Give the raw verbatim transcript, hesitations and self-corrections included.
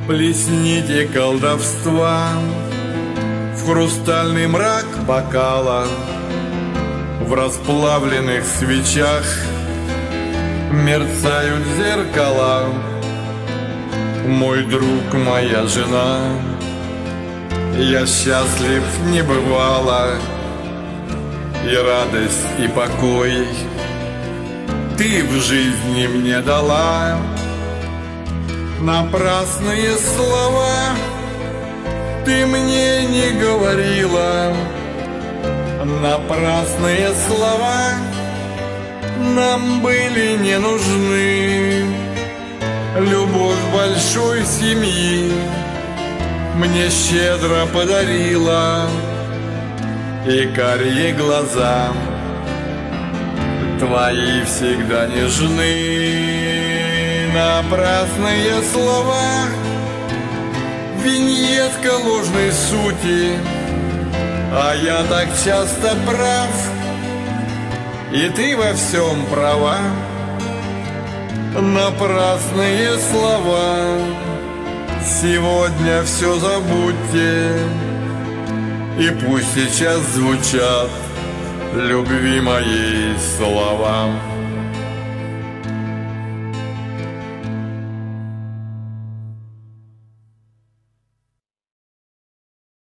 Плесните колдовства в хрустальный мрак бокала, в расплавленных свечах мерцают зеркала. Мой друг, моя жена, я счастлив не бывало, и радость, и покой ты в жизни мне дала. Напрасные слова ты мне не говорила, напрасные слова нам были не нужны. Любовь большой семьи мне щедро подарила, и карие глаза твои всегда нежны. Напрасные слова, виньетка ложной сути, а я так часто прав, и ты во всем права. Напрасные слова, сегодня все забудьте, и пусть сейчас звучат любви моей слова.